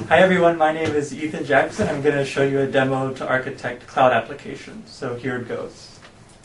Hi everyone, my name is Ethan Jackson. I'm going to show you a demo to architect cloud applications. So here it goes.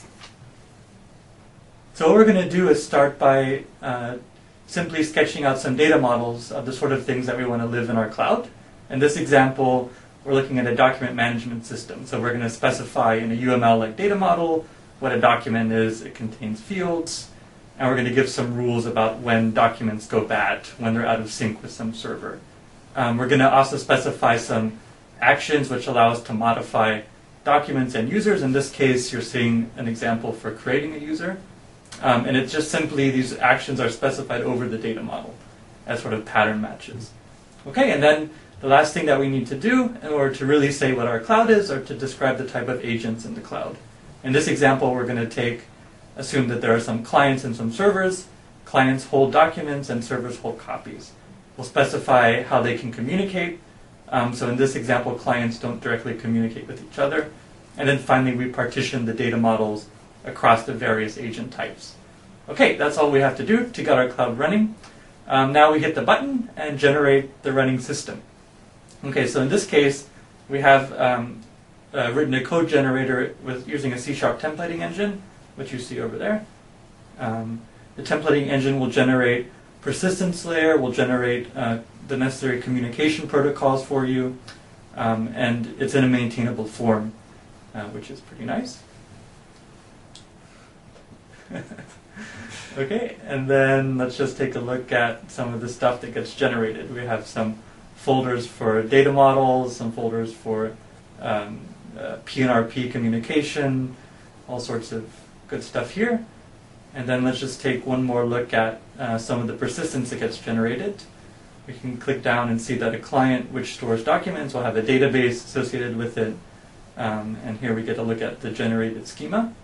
So what we're going to do is start by simply sketching out some data models of the sort of things that we want to live in our cloud. In this example, we're looking at a document management system. So we're going to specify in a UML-like data model what a document is. It contains fields. And we're going to give some rules about when documents go bad, when they're out of sync with some server. We're going to also specify some actions which allow us to modify documents and users. In this case, you're seeing an example for creating a user. And it's just simply these actions are specified over the data model as sort of pattern matches. Okay, and then the last thing that we need to do in order to really say what our cloud is or to describe the type of agents in the cloud. In this example, we're going to assume that there are some clients and some servers. Clients hold documents and servers hold copies. We'll specify how they can communicate. So in this example, clients don't directly communicate with each other. And then finally, we partition the data models across the various agent types. Okay, that's all we have to do to get our cloud running. Now we hit the button and generate the running system. Okay, so in this case, we have written a code generator using a C# templating engine, which you see over there. The templating engine will generate persistence layer, will generate the necessary communication protocols for you, and it's in a maintainable form, which is pretty nice. Okay, and then let's just take a look at some of the stuff that gets generated. We have some folders for data models, some folders for PNRP communication, all sorts of good stuff here. And then let's just take one more look at some of the persistence that gets generated. We can click down and see that a client which stores documents will have a database associated with it. And here we get a look at the generated schema.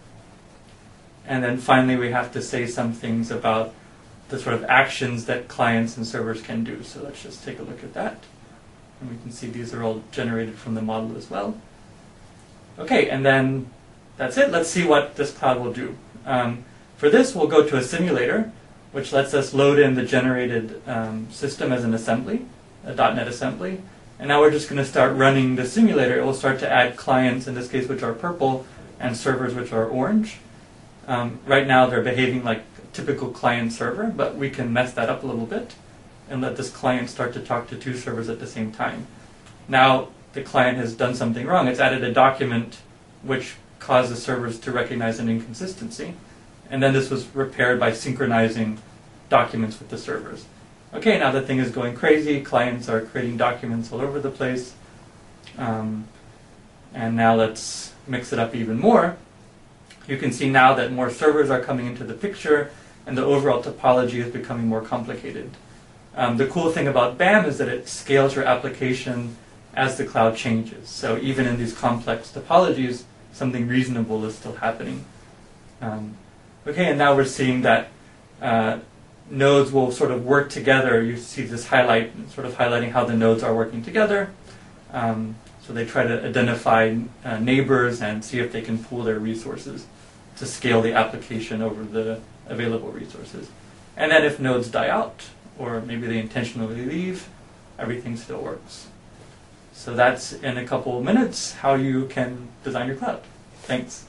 And then finally, we have to say some things about the sort of actions that clients and servers can do. So let's just take a look at that. And we can see these are all generated from the model as well. Okay, and then that's it. Let's see what this cloud will do. For this, we'll go to a simulator, which lets us load in the generated system as an assembly, a .NET assembly. And now we're just going to start running the simulator. It will start to add clients, in this case, which are purple, and servers, which are orange. Right now, they're behaving like a typical client server, but we can mess that up a little bit and let this client start to talk to two servers at the same time. Now, the client has done something wrong. It's added a document which caused the servers to recognize an inconsistency. And then this was repaired by synchronizing documents with the servers. Okay, now the thing is going crazy. Clients are creating documents all over the place. And now let's mix it up even more. You can see now that more servers are coming into the picture, and the overall topology is becoming more complicated. The cool thing about BAM is that it scales your application as the cloud changes. So even in these complex topologies, something reasonable is still happening. Okay, and now we're seeing that nodes will sort of work together. You see this highlight, sort of highlighting how the nodes are working together. So they try to identify neighbors and see if they can pool their resources to scale the application over the available resources. And then if nodes die out, or maybe they intentionally leave, everything still works. So that's, in a couple of minutes, how you can design your cloud. Thanks.